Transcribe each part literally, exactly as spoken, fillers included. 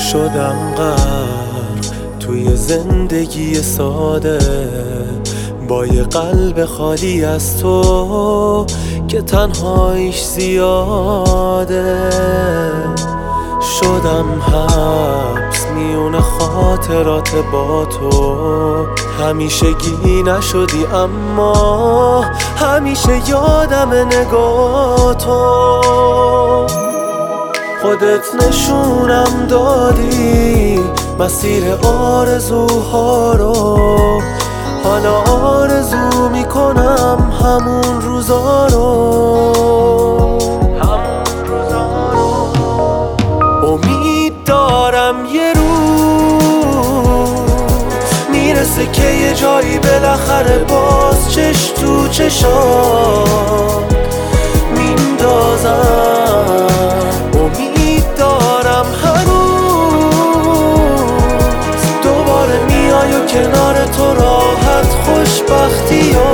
شدم غرق توی زندگی ساده، با یه قلب خالی از تو که تنهاییش زیاده. شدم حبس میون خاطرات با تو، همیشگی نشدی اما همیشه یادم نگاه تو. خودت نشونم دادی مسیر آرزوها رو، حالا آرزو میکنم همون روزا رو. امید دارم یه روز میرسه که یه جایی بالاخره باز چش تو چشام میندازم. امید دارم هنوز دوباره میای و کنار تو راحت خوشبختی رو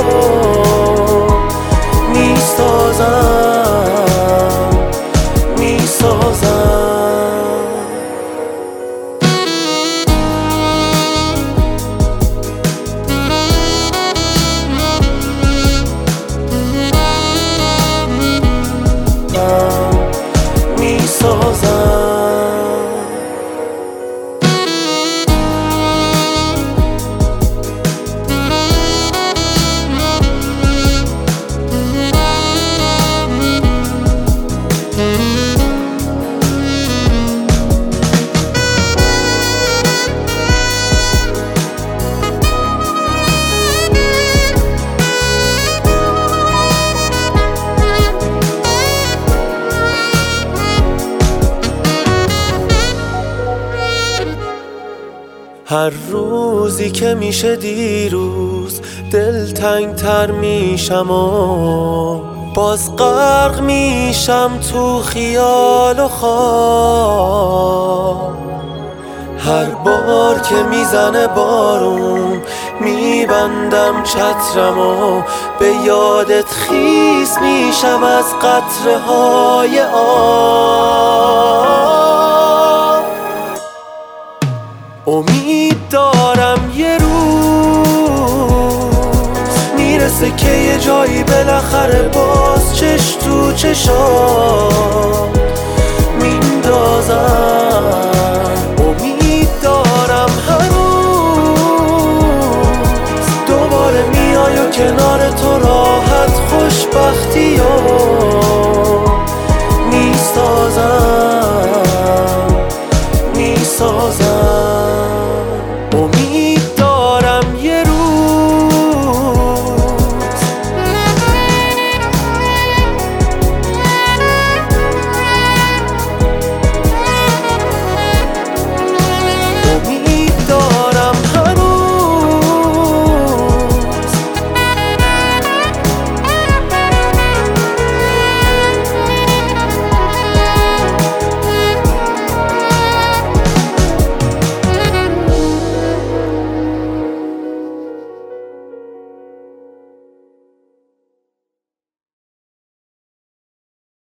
میسازم میسازم. هر روزی که میشه دیروز دلتنگ تر میشم و باز غرق میشم تو خیال و خواب. هر بار که میزنه بارون میبندم چترم و به یادت خیس میشم از قطره های آب. امید دارم یه روز میرسه که یه جایی بالاخره باز چش تو چشام میندازم. امید دارم هنوز دوباره میای و کنار تو راحت خوشبختی رو میسازم